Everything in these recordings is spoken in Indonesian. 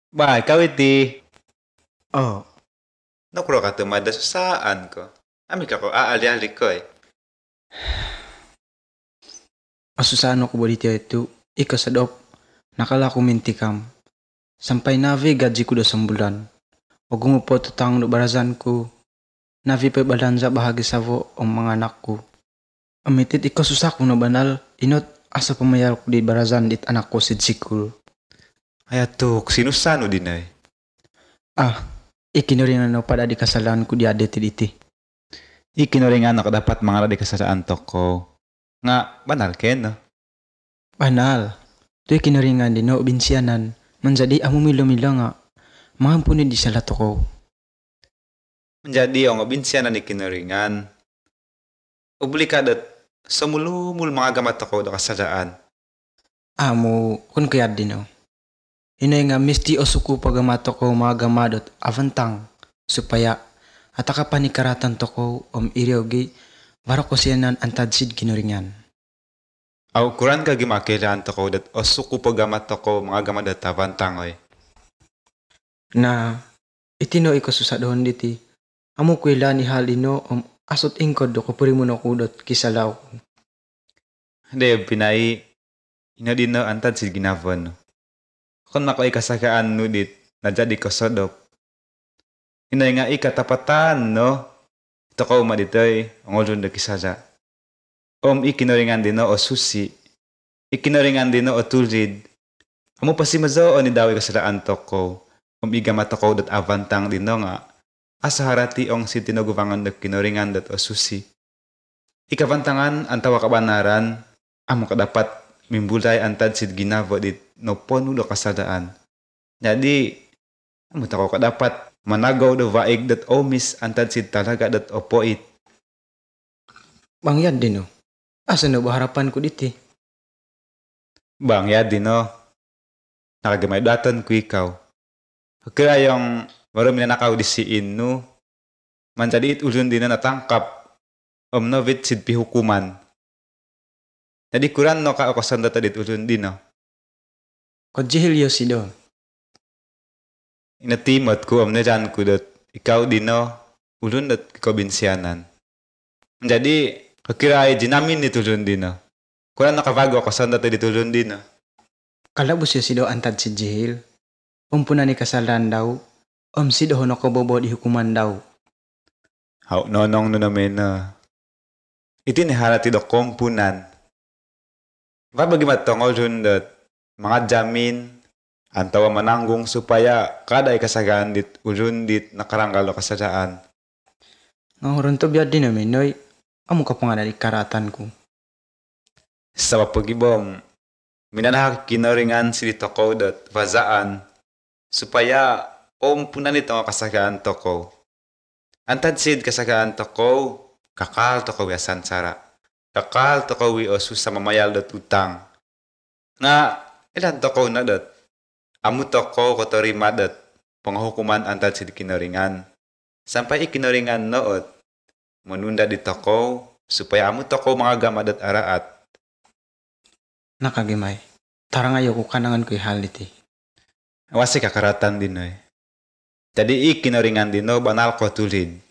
Ba, ikaw iti. Oh, Nakuro ka tumada sa saan ko. Ami ka ko, aali-ali ko eh. asusano ko boliti itu ikasadop nakala ko mintikam. Sampai navi gaji ko 2 bulan. O gumupo tutang no barazan ko. Navi pa balanza bahagi savo ang mga anak ko. Amitit ikasusak ko na banal. Inot asa pamayar ko di barazan dit anak ko si Jikul. Ayatok, sinusano din eh. Ah, ikinuringan no pada di kasalanan ko di adet iti. Ikinoringan ako dapat mga radi ka sa antok ko. Nga, banal ken no? Banal. Tu ikinuringan di no binsianan. Manjadi amo milo-milo nga. Mahampuni di sa lato ko. Menjadi ang obinsya na ni kinoringan. Oblikadat, samulumul mga gamat ako do kasadaan. Amo kun kaya din no. Inay nga misti o suku pagamato ko mga gamadot avantang supaya ataka panikaratan to ko iriyogi baro ko siyanan antadsid kinuringan. Aw, kuran ka gimakilaan to ko dat osuko po gamat ako mga gamat dat tabantangoy. Na itino iko susadon diti amo ko ila ni halino asot ingkod do ko purimuno kudot kisalaw ko. Hindi, pinay, inadin no antad si ginavon. Kung mako ikasakaan nudit, na jadi ko sodop. Inay nga ikatapatan, no? Ito ko umaditoy, ang ulun na kisaja. Ikinoringan din no o susi. Ikinoringan din no o tulid. Amo pa si mazo o ni dawi kasadaan to ko. Igamat ko dat avantang din no nga. Asa harati ong si tinuguvangan na kinoringan dat o susi. Ikavantangan ang tawa kabanaran, amo kadapat mimbulay antad sid ginavo dit no ponulo kasadaan. Jadi, amo ta ko kadapat managaw do vaig dat omis antad sid talaga dat opoit. Bangyan din no. Asa no baharapan ko diti. Bang ya din no. Nakagamay datan ko ikaw. Kaya yung maro minanakaw di siin no. Manjadi it ulun din na natangkap novit sid pihukuman. Jadi kuran no ka ako sanda tadit ulun din no. Kodjihilyo si do. Inatimot ko na dyan ko dat ikaw din no. Ulun dat kabinsyanan. Jadi kakiray dinamin ni tulun din no. Kuran nakabago ako sanda tadit ulun din no. Kalabos yo si do antad si Jihil. Umpuna ni kasalan daw. Si do hono ko bobo di hukuman daw. How nonong no namin na. Iti ni harati do kompunan. Babagi matongol dun dat mga jamin antawa mananggong supaya kada ikasagaan dit ulun dit nakaranggalo kasadaan. Nga horon to biya din namin noy. Amo ka pa nga na karatan ko. Sa pagibom, minanahak kinoringan si toko dat vazaan supaya punan nito ang kasagaan toko. Antad sid kasagaan toko, kakal toko yasan sara. Kakal toko wi osus sa mamayal dat utang. Nga, ilan toko na dat. Amu toko kotorima dat. Panghukuman antad sid kinoringan. Sampai ikinoringan noot. Manunda di toko supaya amu toko mga gamadat araat. Nakagimay. Tara ngayo ko kanangan ko ihal iti. Awasi kakaratan din eh. Jadi ikinoringan din no banal ko tulid.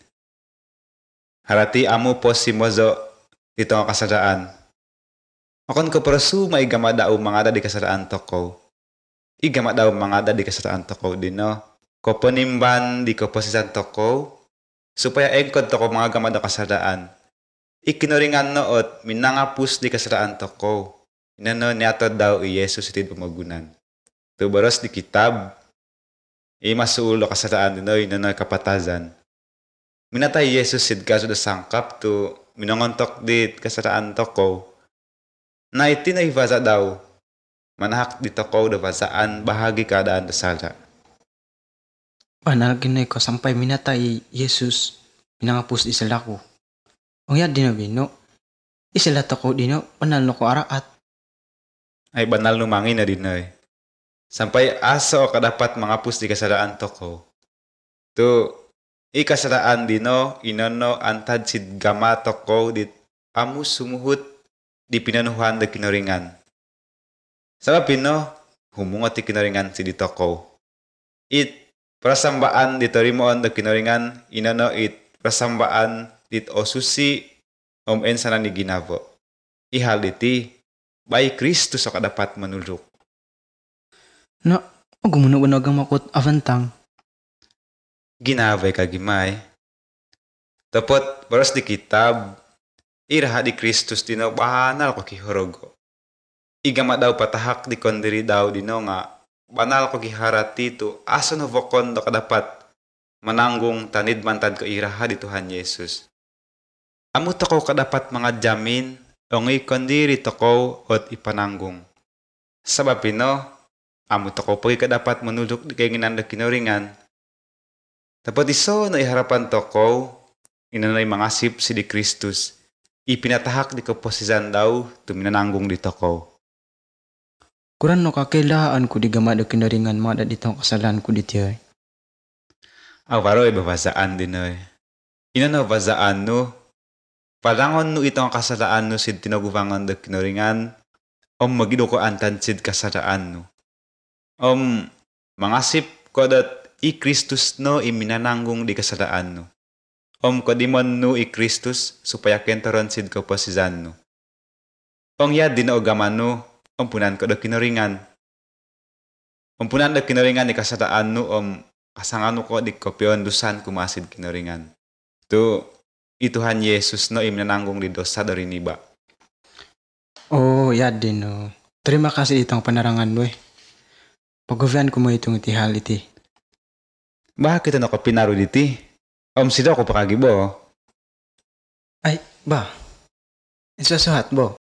Harati amu po si mozo dito ang kasadaan. Akon ko prasu maigama daw mga di kasadaan toko. Igama daw mga di kasadaan toko din no. Ko ponimban di ko posisan toko supaya engkod toko mga gama daw kasadaan. Ikinoringan noot minangapus di kasadaan toko. Inano niyato daw i Yesus itid pamagunan. Tubaros di kitab, masuulo kasadaan din no, inano kapatazan. Minatay Yesus sid kaso da sangkap to minangontok dit kasadaan toko. Na iti na ivaza daw, manahak dito ko da vazaan bahagi kadaan da sala. Panalagin ko sampay minatay Jesus. Pinangapos di sila ko. Ang yan din na bino. Isila to ko dino. Panalo ko araat. Ay banal numangin na din eh. Sampay aso kadapat mga pus di kasadaan toko. To ikasadaan dino inono antad sid gama toko dit amu sumuhut di pinanuhan da kinoringan. Sabab pino humungot ti kinoringan si di toko. It persembahan diterimoan da kinoringan inano it persembahan dit osusi om ensana ni ginabo. Ihal diti baik Kristus sok dapat menuluk. Na, gumunog-unog ang makot avantang. Ginabay kagimay. Tapot baros di kitab iraha di Kristus dino banal ko kihorogo. Igama daw patahak di kondiri daw dino nga banal ko giharati tu aso no vokon do kadapat mananggung tanid mantad ko iraha di Tuhan Yesus. Amu to ko kadapat mga jamin ongi kondiri to ko ot ipananggung. Sabab ino, amu to ko pagi kadapat menuluk di keinginan da kinoringan. Tapos iso na iharapan to ko inanay mangasip si di Kristus. Ipinatahak di keposizan daw tuminananggung di to ko. Kuran no kakailaan ko di gamad kinaringan mga ditong kasalan ko diti. Awaro babasaan din oy. Ino no basaan no. Palangon no itong kasalaan no sid tinaguvangan da kinoringan. Magido ko antan sid kasalaan no. Mangasip ko dat i Kristus no iminananggung di kasalaan no. Kodimon no i Kristus supaya kentoron sid ko posizan no. Yad din o gaman no. Punan ko da kinoringan. Punan da kinoringan di kasataan no kasangan ko di kopyon dusan kumasid kinoringan. Tu ituhan Yesus no iminananggung di dosa dari niba. Oh, ya din no. Terima kasih itong panarangan mo. Pagguvian ko mo itong itihal iti. Bakit ano ka pinaro diti? Sida ko pakagibo. Ay, ba? Isasuhat bo.